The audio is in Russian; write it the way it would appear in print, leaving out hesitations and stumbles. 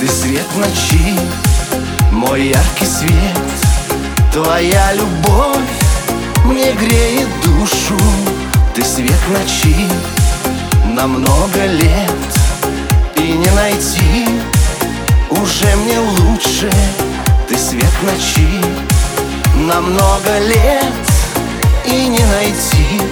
Ты свет ночи, мой яркий свет. Твоя любовь мне греет душу. Ты свет ночи на много лет. И не найти уже мне лучше. Ты свет ночи на много лет. И не найти